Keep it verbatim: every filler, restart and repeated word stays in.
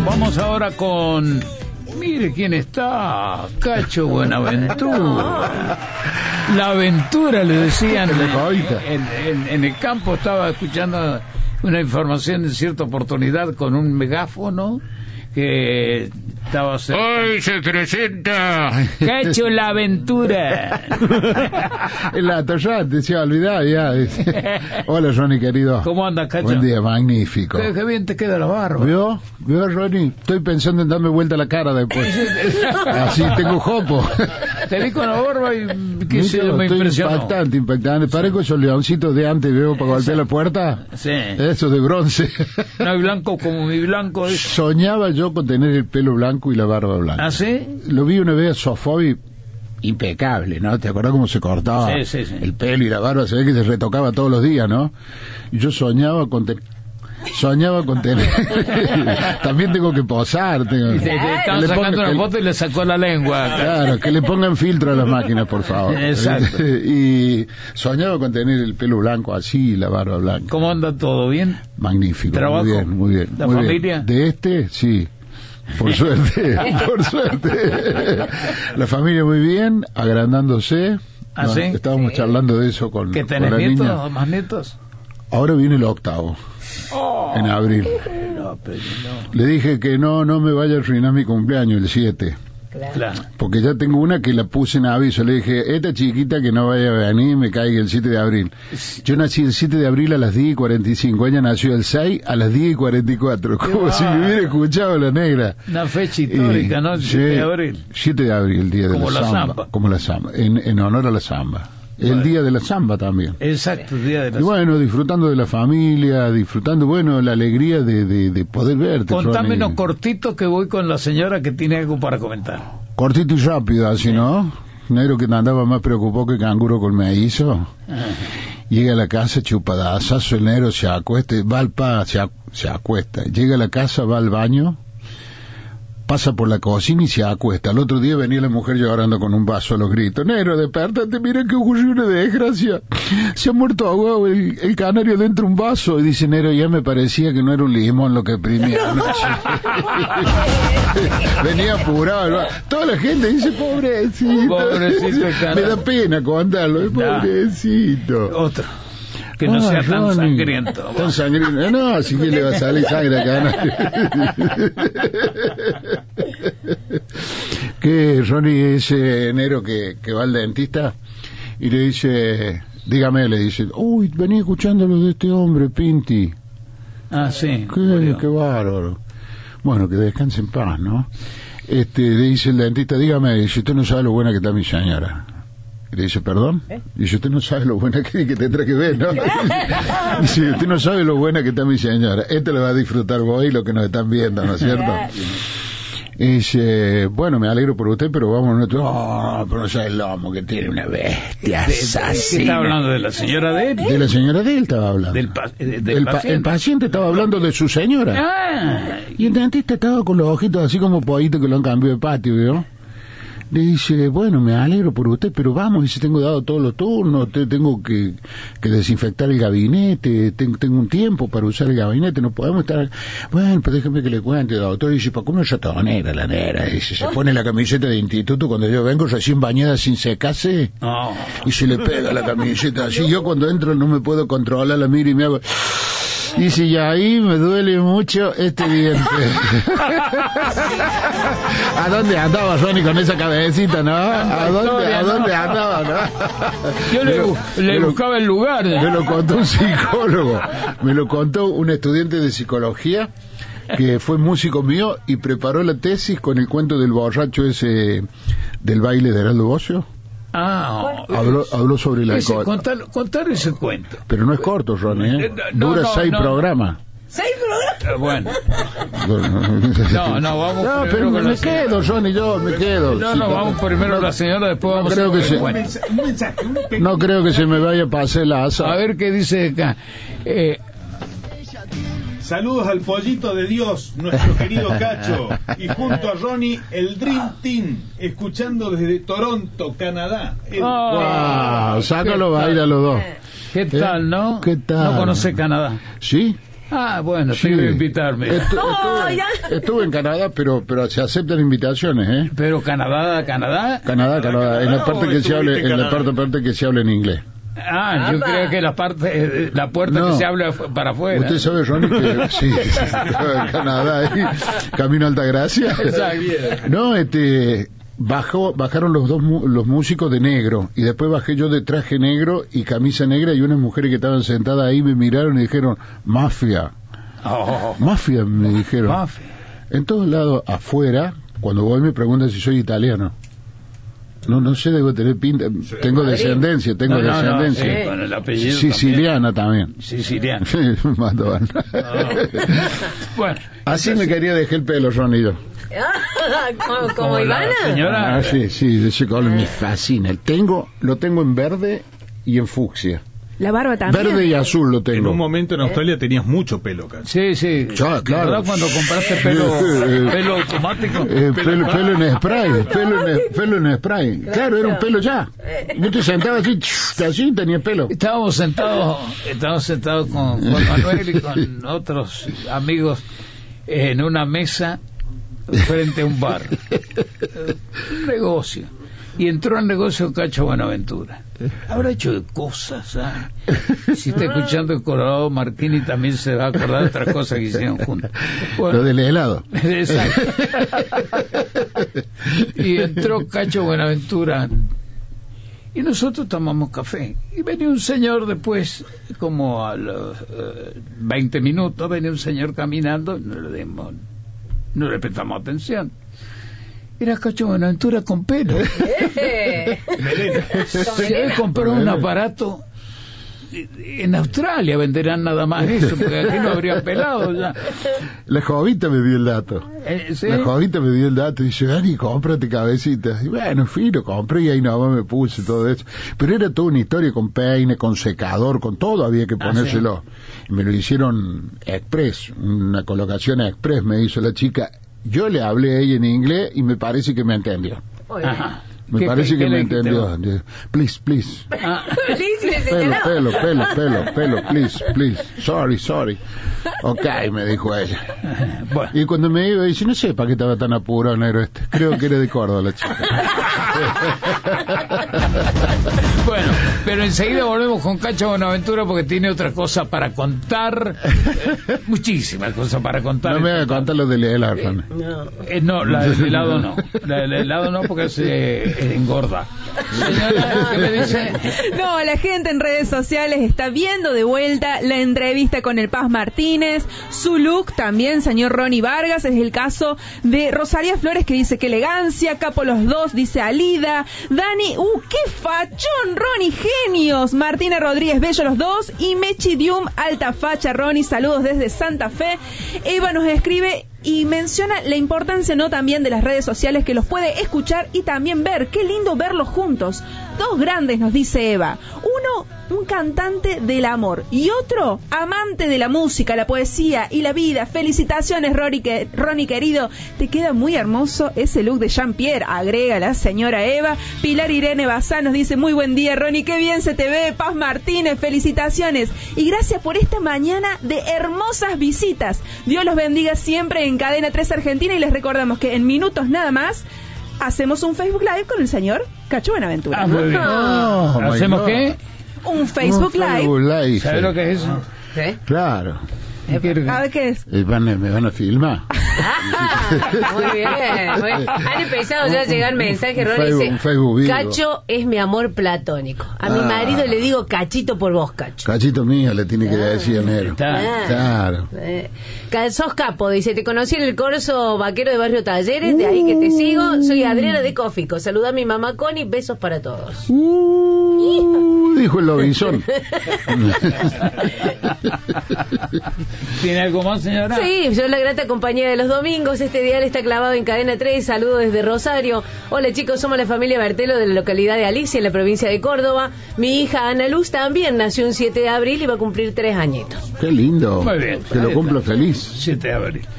Vamos ahora con... Mire quién está, Cacho Buenaventura. La aventura, le decían. En, en, en el campo estaba escuchando una información en cierta oportunidad con un megáfono que estaba cerca. ¡Hoy se presenta! ¡Cacho la aventura! En la Toyota, se ha olvidado ya. Hola, Ronnie, querido. ¿Cómo anda, Cacho? Buen día, magnífico. Qué, qué bien te queda la barba. ¿Vio? ¿Vio, Ronnie? Estoy pensando en darme vuelta la cara después. Así tengo jopo. Te vi con la barba y que se me estoy impresionó. Impactante, impactante. Parezco esos leoncitos de antes, veo, para golpear la puerta. Sí. Esos de bronce. No hay blanco como mi blanco. Es... Soñaba yo con tener el pelo blanco y la barba blanca. ¿Ah, sí? Lo vi una vez a Sofobi, impecable, ¿no? ¿Te acuerdas cómo se cortaba sí, sí, sí. el pelo y la barba? Se ve que se retocaba todos los días, ¿no? Y yo soñaba con tener... Soñaba con tener... También tengo que posar. Tengo... Y te, te estaban le sacando ponga... una foto y le sacó la lengua. Claro, que le pongan filtro a las máquinas, por favor. Exacto. Y soñaba con tener el pelo blanco así y la barba blanca. ¿Cómo anda todo? ¿Bien? Magnífico. ¿Trabajo? Muy bien, muy bien. ¿La muy familia? Bien. De este, sí. Por suerte, por suerte. La familia muy bien, agrandándose. ¿Ah, no, sí? Estábamos sí. charlando de eso con, ¿Que con tenés la nietos? niña. ¿Más nietos? Ahora viene el octavo. Oh, en abril. No, pero no. Le dije que no, no me vaya a arruinar mi cumpleaños, el siete. Claro. Porque ya tengo una que la puse en aviso. Le dije, esta chiquita que no vaya a venir me caiga el siete de abril. Yo nací el siete de abril a las diez y cuarenta y cinco. Ella nació el seis a las diez y cuarenta y cuatro. Como si me hubiera escuchado la negra. Una fecha histórica, y, ¿no? El siete de abril. siete de abril, el día de Como la, la samba, samba. Como la samba. En, en honor a la samba. El bueno. día de la samba también. Exacto, el día de la y bueno, disfrutando de la familia, disfrutando, bueno, la alegría de, de, de poder verte. Contámenos Ronnie. Cortito que voy con la señora que tiene algo para comentar. Cortito y rápido, así, sí. ¿No? Negro que andaba más preocupado que canguro con maízo. Ajá. Llega a la casa chupadazazo, el negro se acuesta, va al pa, se, se acuesta. Llega a la casa, va al baño, pasa por la cocina y se acuesta. Al otro día venía la mujer llorando con un vaso a los gritos. Negro, despértate, mira que ocurrió una desgracia. Se ha muerto ahogado el, el canario dentro de un vaso. Y dice, negro, ya me parecía que no era un limón lo que primía anoche. Venía apurado. Toda la gente dice, pobrecito. Pobrecito el canario. Me da pena contarlo, pobrecito. Otro. Que no ah, sea tan Ronnie, sangriento. Tan sangriento. No, así que le va a salir sangre a canario. Que Ronnie es enero que, que va al dentista y le dice, dígame, le dice, uy, venía escuchando lo de este hombre, Pinti. Ah, sí. Qué, qué bárbaro. Bueno, que descanse en paz, ¿no? Este, le dice el dentista, dígame, dice, usted no sabe lo buena que está mi señora. Y le dice, ¿perdón? ¿Eh? Dice, usted no sabe lo buena que, que tendrá que ver, ¿no? Dice, usted no sabe lo buena que está mi señora. Esto lo va a disfrutar vos y lo que nos están viendo, ¿no es cierto? Y dice, bueno, me alegro por usted, pero vamos nosotros. Oh, pero no sabe el lomo que tiene una bestia asesina. ¿Qué está hablando? ¿De la señora de él? De la señora de él estaba hablando. Del, pa del el, pa paciente. el paciente estaba hablando de su señora. Ah. Y el dentista estaba con los ojitos así como pollito que lo han cambiado de patio, ¿vio? Le dice, bueno, me alegro por usted, pero vamos, dice, tengo dado todos los turnos, te, tengo que, que desinfectar el gabinete, tengo, tengo un tiempo para usar el gabinete, no podemos estar... Bueno, pues déjeme que le cuente, doctor. Dice, ¿para cómo es ratonera la nera? Dice, se pone la camiseta de instituto cuando yo vengo recién bañada sin secarse, oh. y se le pega la camiseta así. Yo cuando entro no me puedo controlar, la miro y me hago... Dice, y ahí me duele mucho este diente. ¿A dónde andaba Ronnie con esa cabecita, no? ¿A dónde, a dónde andaba, no? Yo le, lo, le lo, buscaba el lugar. Me lo contó un psicólogo. Me lo contó un estudiante de psicología que fue músico mío y preparó la tesis con el cuento del borracho ese del baile de Heraldo Bocio. Ah, habló, habló sobre el alcohol. Ese, contar, contar ese cuento. Pero no es corto, Ronnie, ¿eh? No, Dura no, seis no, programas. ¿Seis programas? Bueno. No, no, vamos. No, pero me, me quedo, Ronnie, yo me quedo. No, sí, no, vamos primero no, la señora, después vamos no creo a que se, bueno. No creo que se me vaya a pasar la asa. A ver qué dice acá. Eh, Saludos al pollito de Dios, nuestro querido Cacho, y junto a Ronnie, el Dream Team, escuchando desde Toronto, Canadá. El... Oh, wow, sácalo a ir a los dos. ¿Qué tal, no? ¿Qué tal? No conoce Canadá. ¿Sí? Ah, bueno, Sí. tengo que invitarme. Estu- Oh, estuve, ya. estuve en Canadá, pero pero se aceptan invitaciones, ¿eh? Pero Canadá, Canadá. Canadá, Canadá, en la parte que se hable, estuviste en en la Canadá? parte, parte que se habla en inglés. Ah, yo Apa. creo que la parte, eh, la puerta No. que se habla fu- para afuera. Usted sabe, Ronnie, que sí, estaba en Canadá, ahí, camino a Altagracia. Exacto. No, este, bajó, bajaron los dos mu- los músicos de negro y después bajé yo de traje negro y camisa negra y unas mujeres que estaban sentadas ahí me miraron y dijeron, mafia, Oh, mafia, me dijeron. mafia. En todos lados, afuera, cuando voy me preguntan si soy italiano. No, no sé, debo tener pinta, tengo descendencia, tengo No, no, no, descendencia. sí, con el apellido Siciliana también. Siciliano. Me mataban. Bueno, Así me quería dejar el pelo, Ronnie. yo. ¿Como, como como la Ivana? señora. Ah, sí, sí, ese color me fascina. Tengo, lo tengo en verde y en fucsia. La barba también. Verde y azul lo En tengo. un momento en Australia tenías mucho pelo, Cacho. Sí, sí. Ya, claro. ¿Verdad cuando compraste pelo, Eh, pelo automático? Eh, pelo, pelo en spray, pelo en, pelo en spray. Claro, era un pelo ya. Yo te sentaba así, así tenía pelo. Estábamos sentados, estábamos sentados con Juan Manuel y con otros amigos en una mesa frente a un bar, un negocio, y entró al negocio Cacho Buenaventura. Habrá hecho de cosas, ¿ah? Si está escuchando el Colorado Martini también se va a acordar de otras cosas que hicieron juntos. Bueno, Lo del helado. exacto. Y entró Cacho Buenaventura y nosotros tomamos café y venía un señor después, como a los eh, veinte minutos venía un señor caminando, no le dimos, no le prestamos atención. Era Cacho Buenaventura con pelo. Eh. Se compró un aparato. En Australia venderán nada más eso, porque aquí no habría pelado ya. La jovita me dio el dato. Eh, ¿sí? La jovita me dio el dato y dice, Dani, cómprate cabecita. Y bueno, fui, lo compré y ahí nomás me puse todo eso. Pero era toda una historia con peine, con secador, con todo había que Ah, ponérselo. Y me lo hicieron express, una colocación express, me hizo la chica. Yo le hablé a ella en inglés y me parece que me entendió. Muy bien. Ajá. Me ¿Qué- parece qué- que qué me le dijiste entendió. vos? Dice, Please, please. Ah, Sí, sí, le Pelo, señalaba. pelo, pelo, pelo, pelo, please, please. Sorry, sorry. Ok, me dijo ella. bueno. Y cuando me iba, dice, no sé para qué estaba tan apurado el negro este. Creo que era de Córdoba la chica. Bueno, pero enseguida volvemos con Cacho Buenaventura porque tiene otra cosa para contar, eh, muchísimas cosas para contar. No me haga contar lo del helado, Ronnie. No. Eh, no, la del helado no, la del helado no porque se eh, engorda. Señora, ¿qué me dice? No, la gente en redes sociales está viendo de vuelta la entrevista con el Paz Martínez, su look también, señor Ronnie Vargas, es el caso de Rosalía Flores que dice que elegancia, Capo los dos, dice Alida, Dani, uh, qué fachón, Ronnie, genios, Martina Rodríguez, bello los dos, y Mechi Dium, alta facha, Ronnie, saludos desde Santa Fe. Eva nos escribe y menciona la importancia no también de las redes sociales, que los puede escuchar y también ver. Qué lindo verlos juntos. Dos grandes, nos dice Eva. Uno, un cantante del amor, y otro, amante de la música, la poesía y la vida. Felicitaciones, Ronnie, que, Ronnie querido. Te queda muy hermoso ese look de Jean-Pierre, agrega la señora Eva. Pilar Irene Bazán nos dice, muy buen día, Ronnie, qué bien se te ve. Paz Martínez, felicitaciones. Y gracias por esta mañana de hermosas visitas. Dios los bendiga siempre en Cadena tres Argentina, y les recordamos que en minutos nada más hacemos un Facebook Live con el señor Cacho Buenaventura. Ah, muy bien. Oh, my ¿Hacemos God. qué? Un Facebook Un Live. Facebook Live. ¿Sabes lo que es eso? ¿Sí? Claro. ¿Qué quiere que- A ver qué es. Eh, van a- me van a filmar. Ah, muy bien, muy bien. Han empezado ya a llegar mensajes, Un Ronnie Facebook- dice, un Facebook vivo. Cacho es mi amor platónico. A mi Ah. marido le digo Cachito por vos, Cacho. Cachito mío le tiene que decir a negro. Está. Ah. Claro. Eh, ca- sos capo, dice, te conocí en el corso vaquero de Barrio Talleres, de ahí que te sigo. Soy Adriana de Cófico. Saluda a mi mamá Connie, besos para todos. Uh, dijo el lobizón. ¿Tiene algo más, señora? Sí, yo la grata compañía de los domingos. Este dial está clavado en Cadena tres. Saludos desde Rosario. Hola chicos, somos la familia Bertelo de la localidad de Alicia, en la provincia de Córdoba. Mi hija Ana Luz también nació un siete de abril y va a cumplir tres añitos. Qué lindo. Muy bien. Que lo cumplo feliz. siete de abril.